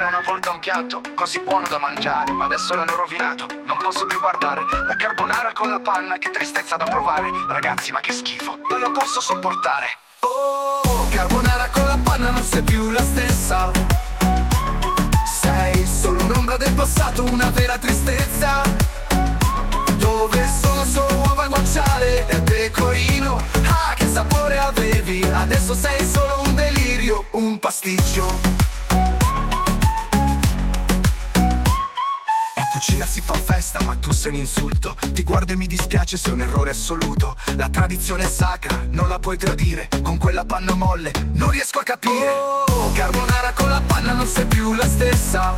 C'era una volta un piatto così buono da mangiare, ma adesso l'hanno rovinato, non posso più guardare. La carbonara con la panna, che tristezza da provare. Ragazzi, ma che schifo, non lo posso sopportare. Oh, carbonara con la panna non sei più la stessa. Sei solo un'ombra del passato, una vera tristezza. Dove sono solo uova, guanciale e pecorino. Ah, che sapore avevi, adesso sei solo un delirio, un pasticcio. In cucina si fa festa, ma tu sei un insulto. Ti guardo e mi dispiace, sei un errore assoluto. La tradizione è sacra, non la puoi tradire. Con quella panna molle, non riesco a capire. Oh, carbonara con la panna non sei più la stessa.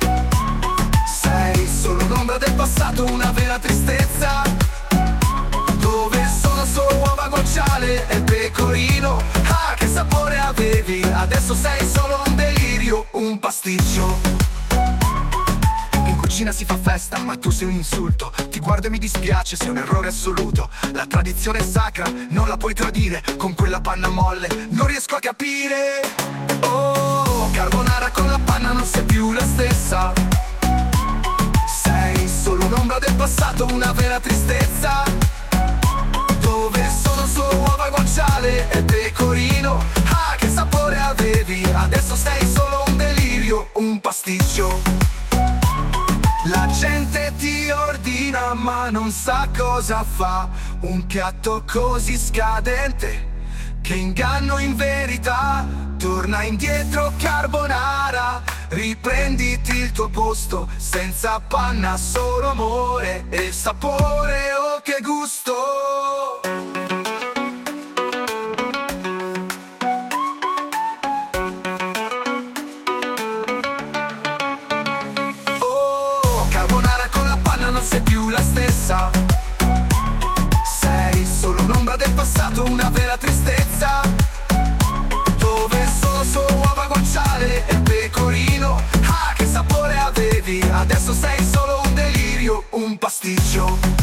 Sei solo un'ombra del passato, una vera tristezza. Dove sono solo uova, guanciale e pecorino. Ah, che sapore avevi, adesso sei solo un delirio, un pasticcio. In cucina si fa festa, ma tu sei un insulto. Ti guardo e mi dispiace, sei un errore assoluto. La tradizione è sacra, non la puoi tradire. Con quella panna molle, non riesco a capire. Oh, carbonara con la panna non sei più la stessa. Sei solo un'ombra del passato, una vera tristezza. Dove sono solo uova, guanciale e pecorino. Ah, che sapore avevi, adesso sei solo un delirio, un pasticcio. La gente ti ordina ma non sa cosa fa. Un piatto così scadente che inganno in verità. Torna indietro carbonara, riprenditi il tuo posto. Senza panna solo amore e sapore, oh che gusto. Non sei più la stessa. Sei solo un'ombra del passato, una vera tristezza. Dove sono solo uova, guanciale e pecorino. Ah, che sapore avevi, adesso sei solo un delirio, un pasticcio.